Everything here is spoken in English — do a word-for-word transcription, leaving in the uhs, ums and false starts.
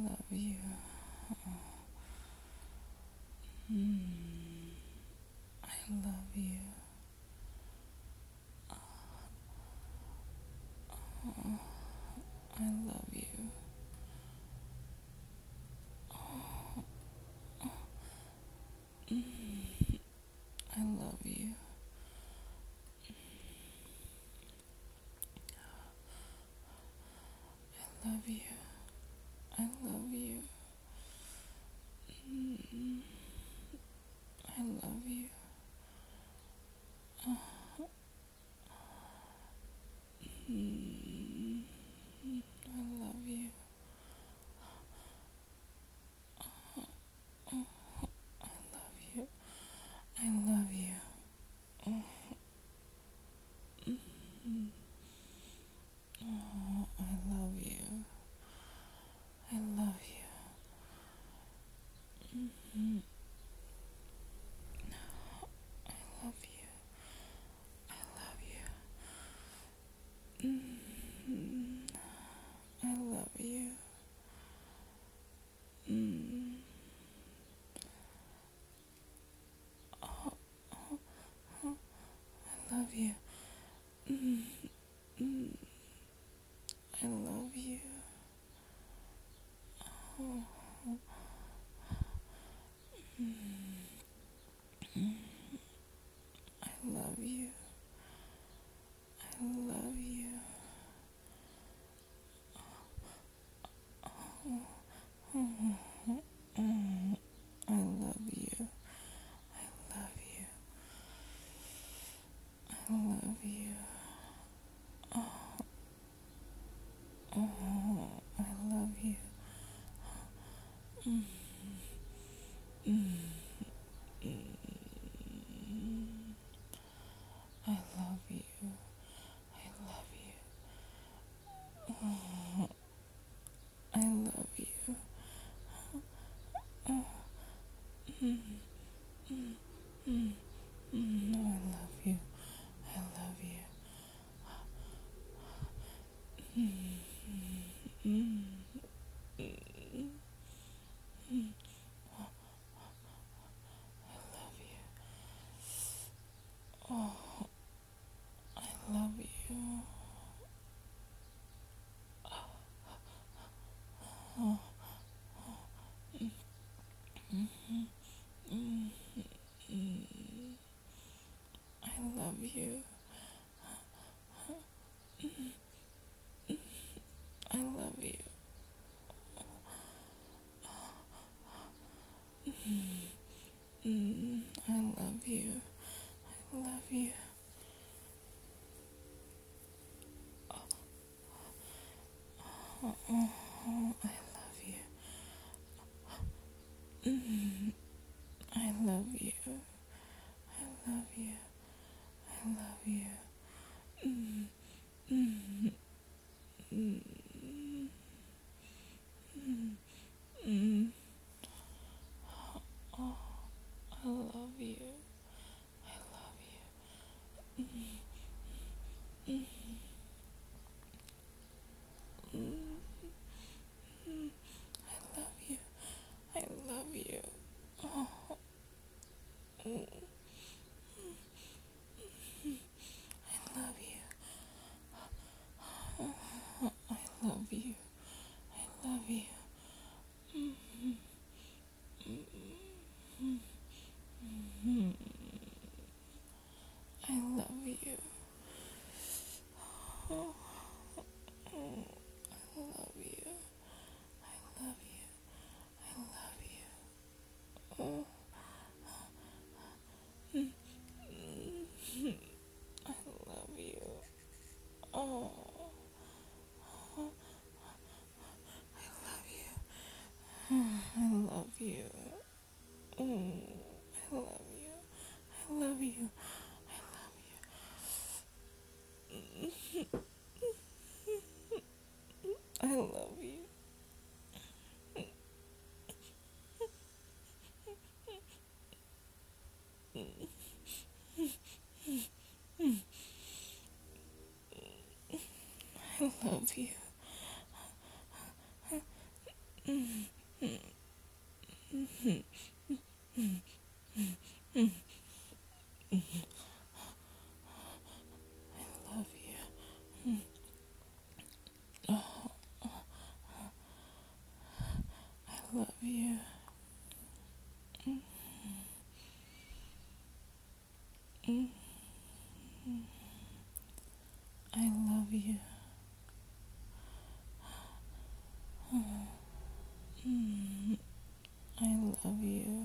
love you. Mm, I love you. Oh, I love you. Oh, mm, I love you. I love you. I love you. Mm, I love you. Oh, mm, I love you. Oh, I love you. I love you. Oh, mm, oh, I love you. I love you. Mm, I love you. I love you. Mm, I love you. Mm, oh, oh, oh, I love you. Mm, mm, I love you. Oh, mm, mm, I love you. I love you. Oh, oh, oh, I love you. I love you. I love you. Oh, oh, I love you. Mm, mm, mm, I love you. I love you. Oh, I love you. Oh, mm, mm, mm, mm, no, I love you. I love you. Mm, mm, mm, mm, I love you. Oh, I love you. Oh, mm, mm, mm, mm, I love you. I love you. Mm, I love you. I love you. Oh, oh, oh, I love you. Mm, I love you. I love you. I love you. Mm, mm, mm, mm, mm. Oh, I love you. I love you. Mm, mm, mm. I love you. I love you. Oh, mm, I love you. Oh, I love you. I love you. Mm, mm, mm, mm. I love you. Oh, oh, I love you. I love you. I love you. Oh, mm, mm, I love you. Oh, oh, I love you. Oh, I love you. Mm, I love you. I love you. I love you. I love you. I love you. love you. Oh, I love you. I love you. I love you.